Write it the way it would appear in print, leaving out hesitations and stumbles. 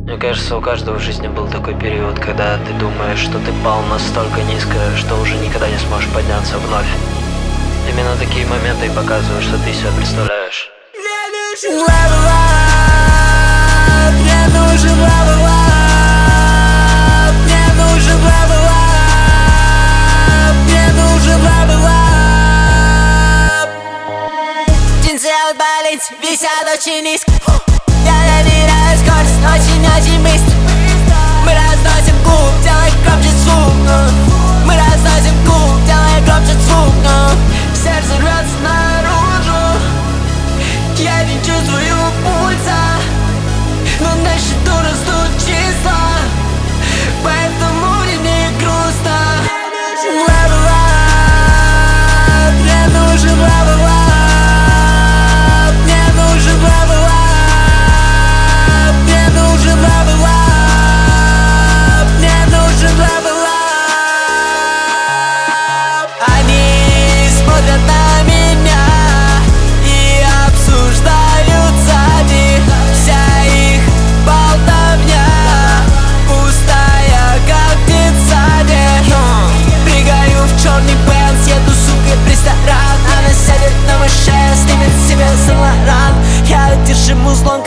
Мне кажется, у каждого в жизни был такой период, когда ты думаешь, что ты пал настолько низко, что уже никогда не сможешь подняться вновь. Именно такие моменты и показывают, что ты себя представляешь. Level up, мне нужен level up, мне нужен level up, мне нужен level up. День целый болеть, висят очень низко. Я набираю скорость, очень-очень быстро. Мы разносим клуб, делая громче звук. Мы разносим клуб, делая громче звук. Сердце рвется наружу, я не чувствую пульса, но на счету растут числа, поэтому мне не грустно. Level up, мне нужен level up, мне нужен level up, мне нужен level up, мне нужен level up. Они смотрят на меня и обсуждают сзади. Вся их болтовня пустая, как в детсаде. Прыгаю в черный бенз, еду, сука, в ресторан. Она сядет на мою шею, снимет с себя Saint Laurent. Я держим узлом